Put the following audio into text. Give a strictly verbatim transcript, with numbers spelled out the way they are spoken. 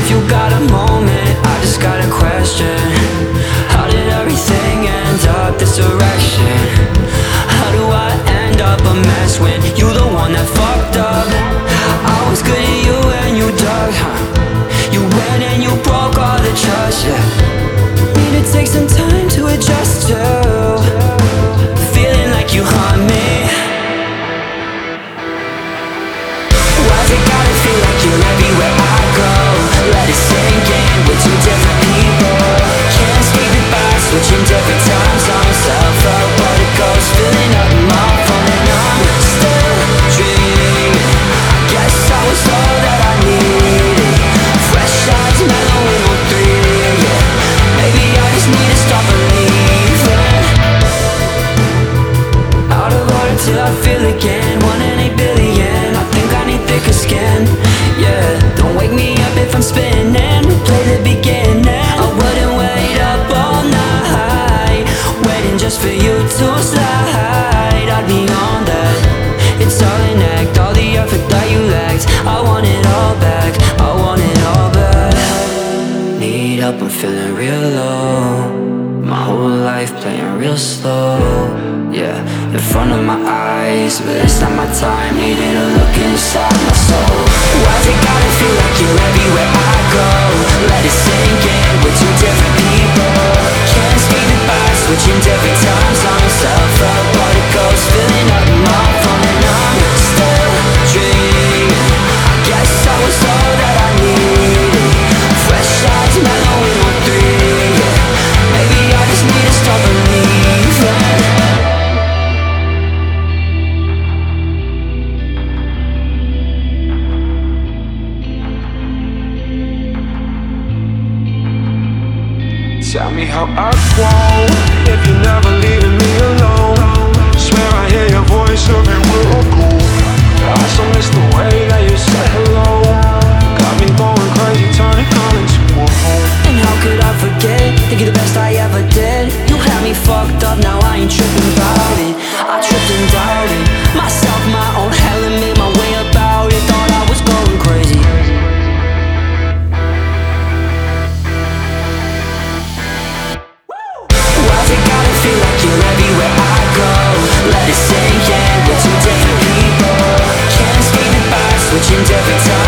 you got a moment, I just got a question. How did everything end up this direction? How do I end up a mess when you the one that fucked up? I was good at you and you dug, huh? You went and you broke all the trust, yeah. Need to take some time to adjust to feeling like you haunt me. Why's it gotta feel like you're everywhere I go? Let it sink in, we're two different people. Can't speak goodbye, switching different time zones. Self-help, but it goes filling up my phone and I'm still dreaming. I guess I was all that I needed. Fresh eyes, mellow in oh three, yeah. Maybe I just need to stop believing. Out of order till I feel again. One in eight billion, I think I need thicker skin, yeah. Don't wake me up if I'm spinning. Play the beginning. I wouldn't wait up all night, waiting just for you to slide. I'd be on that. It's all an act, all the effort that you lacked. I want it all back, I want it all back. Need help, I'm feeling real low. My whole life playing real slow, yeah, in front of my eyes, but it's not my time. Needing a look inside my soul. Why's it gotta feel like you're everywhere I go? Let it sink in, we're two different people. Can't speak goodbye, switching different time zones. Self-help, but it goes filling up my phone and I'm still dreaming. I guess I was all that I needed. Fresh eyes, mellow in oh three, yeah. Maybe I just need to stop believing. Tell me how I grow if you're never leaving me alone. Swear I hear your voice everywhere I go. I also miss the way that you said hello. Got me going crazy, turning all into a home. And how could I forget? Think you're the best I ever did. You had me fucked up, now I ain't tripping about it. I tripped and doubted myself, my own hell, and made my way about it. Thought I was going crazy. Why's it gotta feel like you're everywhere I go? Let it sink in, we're two different people. Can't speak goodbye, switching different times.